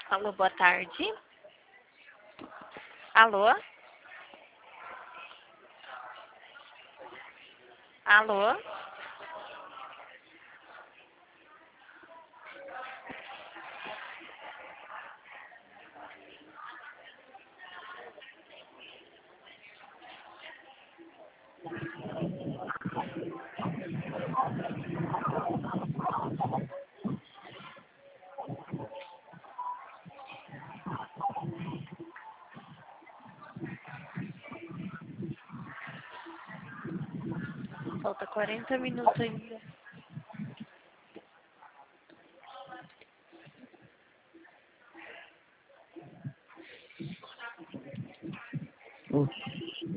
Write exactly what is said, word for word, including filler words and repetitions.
Alô, boa tarde. Alô? Alô? Falta quarenta minutos ainda.